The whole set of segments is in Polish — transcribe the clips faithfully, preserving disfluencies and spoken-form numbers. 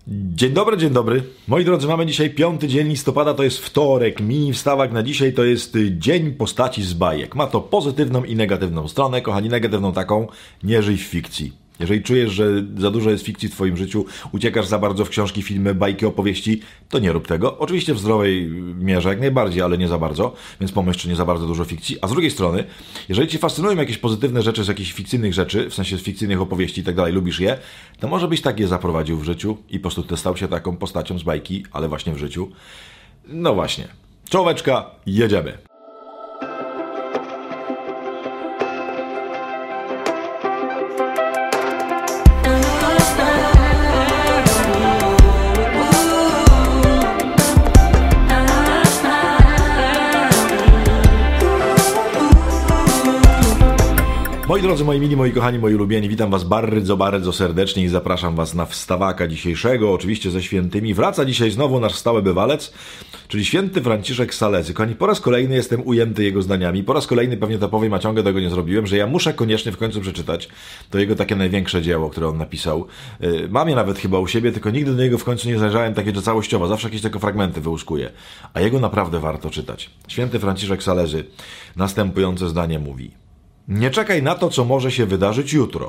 Dzień dobry, dzień dobry. Moi drodzy, mamy dzisiaj piąty dzień listopada, to jest wtorek. Mini wstawak na dzisiaj to jest dzień postaci z bajek. Ma to pozytywną i negatywną stronę. Kochani, negatywną taką, nie żyj w fikcji. Jeżeli czujesz, że za dużo jest fikcji w twoim życiu, uciekasz za bardzo w książki, filmy, bajki, opowieści, to nie rób tego. Oczywiście w zdrowej mierze, jak najbardziej, ale nie za bardzo, więc pomyśl, czy nie za bardzo dużo fikcji. A z drugiej strony, jeżeli cię fascynują jakieś pozytywne rzeczy z jakichś fikcyjnych rzeczy, w sensie z fikcyjnych opowieści i tak dalej, lubisz je, to może byś tak je zaprowadził w życiu i po prostu ty stał się taką postacią z bajki, ale właśnie w życiu. No właśnie. Czołóweczka, jedziemy. Moi drodzy, moi mili, moi kochani, moi ulubieni, witam was bardzo, bardzo serdecznie i zapraszam was na wstawaka dzisiejszego, oczywiście ze świętymi. Wraca dzisiaj znowu nasz stały bywalec, czyli święty Franciszek Salezy. Kochani, po raz kolejny jestem ujęty jego zdaniami, po raz kolejny pewnie to powiem, a ciągle tego nie zrobiłem, że ja muszę koniecznie w końcu przeczytać to jego takie największe dzieło, które on napisał. Yy, mam je nawet chyba u siebie, tylko nigdy do niego w końcu nie zajrzałem takie, że całościowo, zawsze jakieś tylko fragmenty wyłuskuję. A jego naprawdę warto czytać. Święty Franciszek Salezy następujące zdanie mówi: nie czekaj na to, co może się wydarzyć jutro.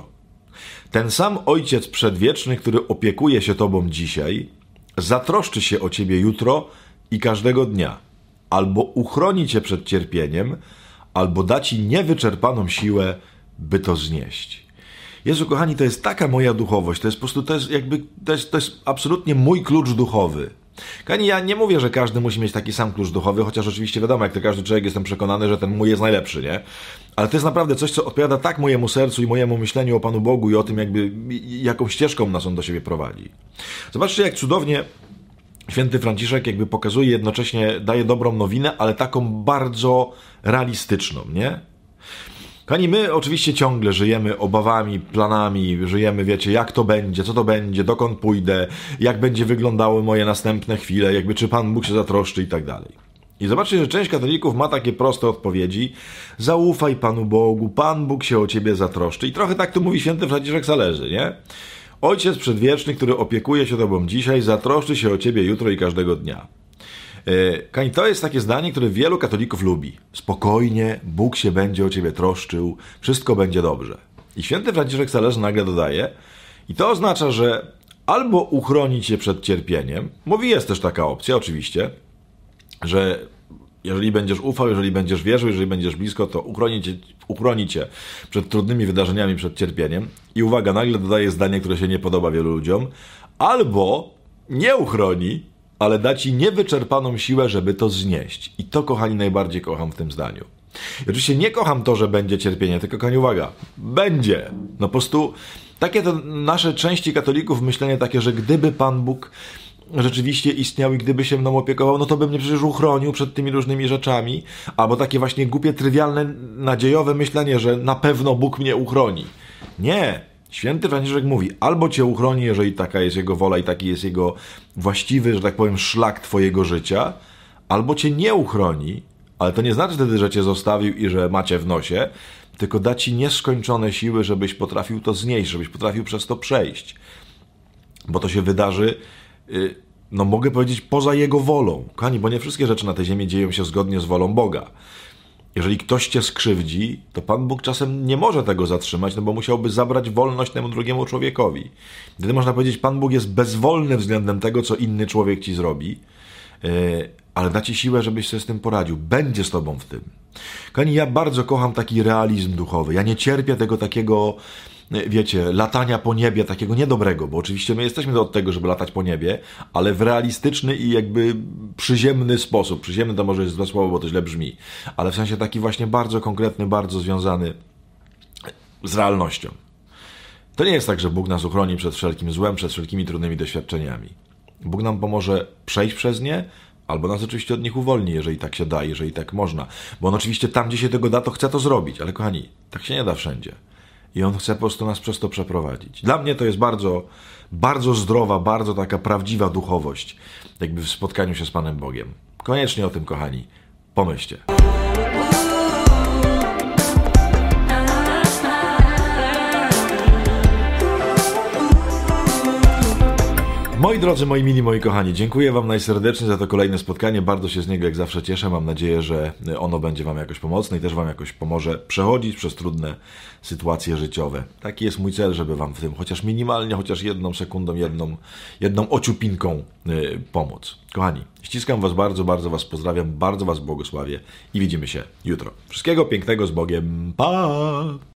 Ten sam Ojciec Przedwieczny, który opiekuje się tobą dzisiaj, zatroszczy się o ciebie jutro i każdego dnia. Albo uchroni cię przed cierpieniem, albo da ci niewyczerpaną siłę, by to znieść. Jezu, kochani, to jest taka moja duchowość, to jest po prostu, to jest jakby, to jest, to jest absolutnie mój klucz duchowy. Kochani, ja nie mówię, że każdy musi mieć taki sam klucz duchowy, chociaż oczywiście wiadomo, jak to każdy człowiek, jestem przekonany, że ten mój jest najlepszy, nie? Ale to jest naprawdę coś, co odpowiada tak mojemu sercu i mojemu myśleniu o Panu Bogu i o tym, jakby, jaką ścieżką nas On do siebie prowadzi. Zobaczcie, jak cudownie święty Franciszek jakby pokazuje, jednocześnie daje dobrą nowinę, ale taką bardzo realistyczną, nie? Kochani, my oczywiście ciągle żyjemy obawami, planami, żyjemy, wiecie, jak to będzie, co to będzie, dokąd pójdę, jak będzie wyglądały moje następne chwile, jakby czy Pan Bóg się zatroszczy i tak dalej. I zobaczcie, że część katolików ma takie proste odpowiedzi: zaufaj Panu Bogu, Pan Bóg się o ciebie zatroszczy. I trochę tak tu mówi święty Franciszek Salezy, nie? Ojciec Przedwieczny, który opiekuje się tobą dzisiaj, zatroszczy się o ciebie jutro i każdego dnia. Kochani, to jest takie zdanie, które wielu katolików lubi. Spokojnie, Bóg się będzie o ciebie troszczył, wszystko będzie dobrze. I święty Franciszek Salezy nagle dodaje, i to oznacza, że albo uchroni cię przed cierpieniem, mówi, jest też taka opcja oczywiście, że jeżeli będziesz ufał, jeżeli będziesz wierzył, jeżeli będziesz blisko, to uchroni cię, uchroni cię przed trudnymi wydarzeniami, przed cierpieniem. I uwaga, nagle dodaje zdanie, które się nie podoba wielu ludziom, albo nie uchroni, ale da ci niewyczerpaną siłę, żeby to znieść. I to, kochani, najbardziej kocham w tym zdaniu. I oczywiście nie kocham to, że będzie cierpienie, tylko, kochani, uwaga, będzie. No po prostu takie to nasze części katolików myślenie takie, że gdyby Pan Bóg rzeczywiście istniał i gdyby się mną opiekował, no to by mnie przecież uchronił przed tymi różnymi rzeczami. Albo takie właśnie głupie, trywialne, nadziejowe myślenie, że na pewno Bóg mnie uchroni. Nie. Święty Franciszek mówi, albo cię uchroni, jeżeli taka jest Jego wola i taki jest Jego właściwy, że tak powiem, szlak twojego życia, albo cię nie uchroni, ale to nie znaczy wtedy, że cię zostawił i że macie w nosie, tylko da ci nieskończone siły, żebyś potrafił to znieść, żebyś potrafił przez to przejść. Bo to się wydarzy, no mogę powiedzieć, poza Jego wolą. Kochani, bo nie wszystkie rzeczy na tej ziemi dzieją się zgodnie z wolą Boga. Jeżeli ktoś cię skrzywdzi, to Pan Bóg czasem nie może tego zatrzymać, no bo musiałby zabrać wolność temu drugiemu człowiekowi. Wtedy można powiedzieć, Pan Bóg jest bezwolny względem tego, co inny człowiek ci zrobi, yy, ale da ci siłę, żebyś sobie z tym poradził. Będzie z tobą w tym. Kochani, ja bardzo kocham taki realizm duchowy. Ja nie cierpię tego takiego, wiecie, latania po niebie, takiego niedobrego, bo oczywiście my jesteśmy od tego, żeby latać po niebie, ale w realistyczny i jakby przyziemny sposób. Przyziemny to może jest złe słowo, bo to źle brzmi, ale w sensie taki właśnie bardzo konkretny, bardzo związany z realnością. To nie jest tak, że Bóg nas uchroni przed wszelkim złem, przed wszelkimi trudnymi doświadczeniami. Bóg nam pomoże przejść przez nie, albo nas oczywiście od nich uwolni, jeżeli tak się da, jeżeli tak można. Bo on oczywiście tam, gdzie się tego da, to chce to zrobić, ale kochani, tak się nie da wszędzie. I on chce po prostu nas przez to przeprowadzić. Dla mnie to jest bardzo, bardzo zdrowa, bardzo taka prawdziwa duchowość, jakby w spotkaniu się z Panem Bogiem. Koniecznie o tym, kochani, pomyślcie. Moi drodzy, moi mili, moi kochani, dziękuję wam najserdeczniej za to kolejne spotkanie. Bardzo się z niego jak zawsze cieszę. Mam nadzieję, że ono będzie wam jakoś pomocne i też wam jakoś pomoże przechodzić przez trudne sytuacje życiowe. Taki jest mój cel, żeby wam w tym chociaż minimalnie, chociaż jedną sekundą, jedną, jedną ociupinką yy, pomóc. Kochani, ściskam was bardzo, bardzo was pozdrawiam, bardzo was błogosławię i widzimy się jutro. Wszystkiego pięknego z Bogiem. Pa!